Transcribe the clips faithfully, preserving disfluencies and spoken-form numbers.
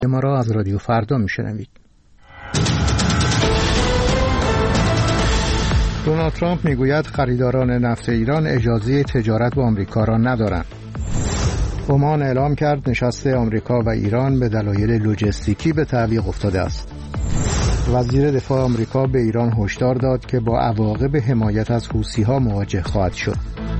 ما را از رادیو فردا میشنوید. دونالد ترامپ میگوید خریداران نفت ایران اجازه تجارت با آمریکا را ندارند. عمان اعلام کرد نشست آمریکا و ایران به دلایل لوجستیکی به تعویق افتاده است. وزیر دفاع آمریکا به ایران هشدار داد که با عواقب حمایت از حوثی‌ها مواجه خواهد شد.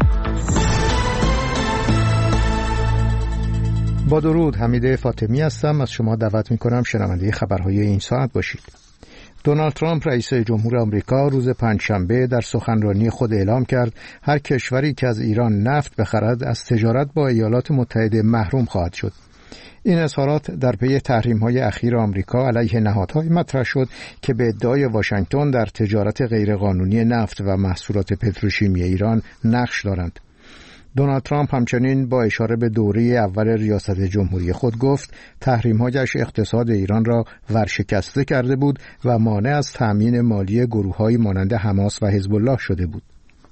با درود، حمید فاطمی هستم. از شما دعوت می‌کنم شنونده خبرهای این ساعت باشید. دونالد ترامپ رئیس جمهور آمریکا روز پنجشنبه در سخنرانی خود اعلام کرد هر کشوری که از ایران نفت بخرد از تجارت با ایالات متحده محروم خواهد شد. این اظهارات در پی تحریم‌های اخیر آمریکا علیه نهادهای مطرح شد که به ادعای واشنگتن در تجارت غیرقانونی نفت و محصولات پتروشیمی ایران نقش دارند. دونالد ترامپ همچنین با اشاره به دوره اول ریاست جمهوری خود گفت تحریم‌هایش اقتصاد ایران را ورشکسته کرده بود و مانع از تأمین مالی گروه‌هایی مانند حماس و حزب الله شده بود.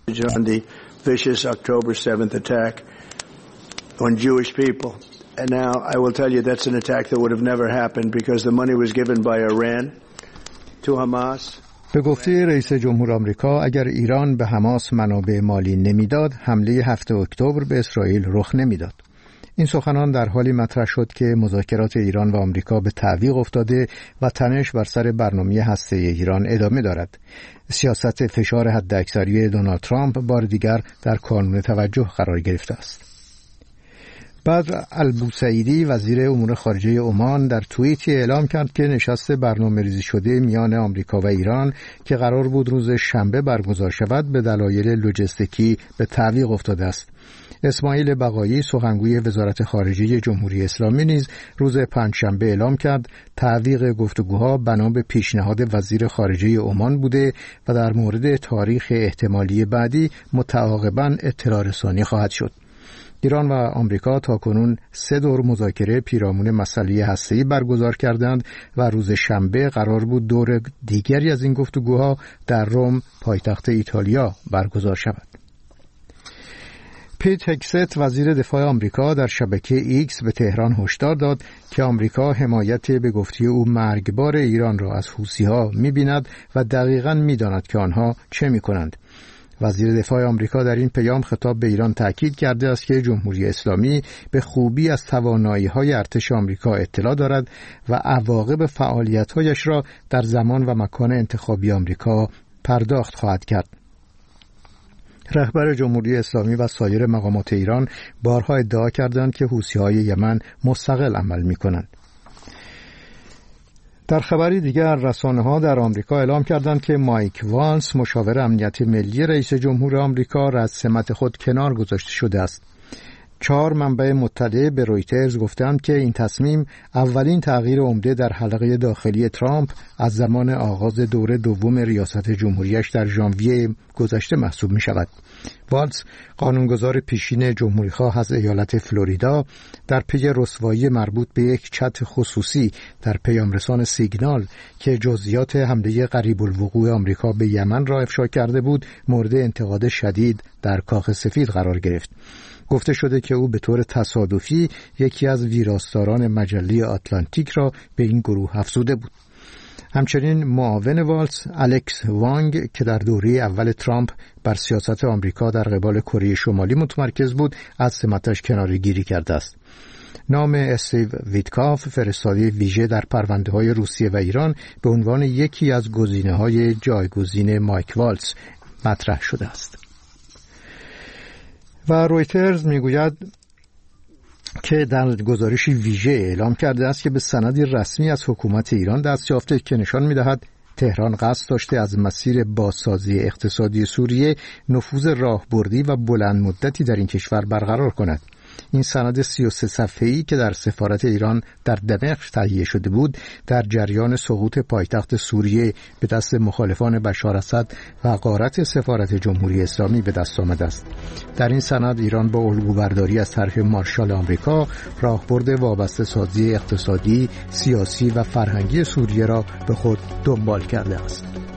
And now I will tell you that's an attack that would have never happened because the money was given by Iran to Hamas. به گفته رئیس جمهور آمریکا اگر ایران به حماس منابع مالی نمیداد حمله هفتم اکتبر به اسرائیل رخ نمیداد. این سخنان در حالی مطرح شد که مذاکرات ایران و آمریکا به تعویق افتاده و تنش بر سر برنامه هسته‌ای ایران ادامه دارد. سیاست فشار حداکثری دونالد ترامپ بار دیگر در کانون توجه قرار گرفته است. بدر البوسعیدی وزیر امور خارجه عمان در توییتی اعلام کرد که نشست برنامه‌ریزی شده میان آمریکا و ایران که قرار بود روز شنبه برگزار شود به دلایل لوجستیکی به تعویق افتاده است. اسماعیل بقایی سخنگوی وزارت خارجه جمهوری اسلامی نیز روز پنجشنبه اعلام کرد تعویق گفتگوها بنا به پیشنهاد وزیر خارجه عمان بوده و در مورد تاریخ احتمالی بعدی متعاقباً اطلاع رسانی خواهد شد. ایران و آمریکا تاکنون سه دور مذاکره پیرامون مسئله هسته‌ای برگزار کردند و روز شنبه قرار بود دور دیگری از این گفتگوها در روم پایتخت ایتالیا برگزار شود. پیت هگست وزیر دفاع آمریکا در شبکه ایکس به تهران هشدار داد که آمریکا حمایت به گفته او مرگبار ایران را از حوثی‌ها می‌بیند و دقیقاً می‌داند که آنها چه می‌کنند. وزیر دفاع آمریکا در این پیام خطاب به ایران تاکید کرده است که جمهوری اسلامی به خوبی از توانایی‌های ارتش آمریکا اطلاع دارد و عواقب فعالیت‌هایش را در زمان و مکان انتخابی آمریکا پرداخت خواهد کرد. رهبر جمهوری اسلامی و سایر مقامات ایران بارها ادعا کردند که حوثی‌های یمن مستقل عمل می‌کنند. در خبری دیگر رسانه‌ها در آمریکا اعلام کردند که مایک والز مشاور امنیت ملی رئیس جمهور آمریکا از سمت خود کنار گذاشته شده است. چهار منبع مطلع به رویترز گفتند که این تصمیم اولین تغییر عمده در حلقه داخلی ترامپ از زمان آغاز دوره دوم ریاست جمهوریش در ژانویه گذشته محسوب می شود. والز قانونگذار پیشین جمهوریخواه از ایالت فلوریدا در پی رسوایی مربوط به یک چت خصوصی در پیامرسان سیگنال که جزئیات حمله قریب الوقوع آمریکا به یمن را افشا کرده بود مورد انتقاد شدید در کاخ سفید قرار گرفت. گفته شده که او به طور تصادفی یکی از ویراستاران مجله آتلانتیک را به این گروه افزوده بود. همچنین معاون والز الکس وانگ که در دوره اول ترامپ بر سیاست آمریکا در قبال کره شمالی متمرکز بود از سمتش کناره‌گیری کرده است. نام استیو ویتکاف فرستاده ویژه در پرونده‌های روسیه و ایران به عنوان یکی از گزینه‌های جایگزین مایک والز مطرح شده است. و رویترز میگوید که در گزارشی ویژه اعلام کرده است که به سندی رسمی از حکومت ایران دست یافته که نشان می‌دهد تهران قصد داشته از مسیر بازسازی اقتصادی سوریه نفوذ راهبردی و بلند مدتی در این کشور برقرار کند. این سند سی و سه صفحه‌ای که در سفارت ایران در دمشق تهیه شده بود در جریان سقوط پایتخت سوریه به دست مخالفان بشار اسد و غارت سفارت جمهوری اسلامی به دست آمده است. در این سند ایران با الگوبرداری از طرح مارشال آمریکا راهبرد وابسته سازی اقتصادی، سیاسی و فرهنگی سوریه را به خود دنبال کرده است.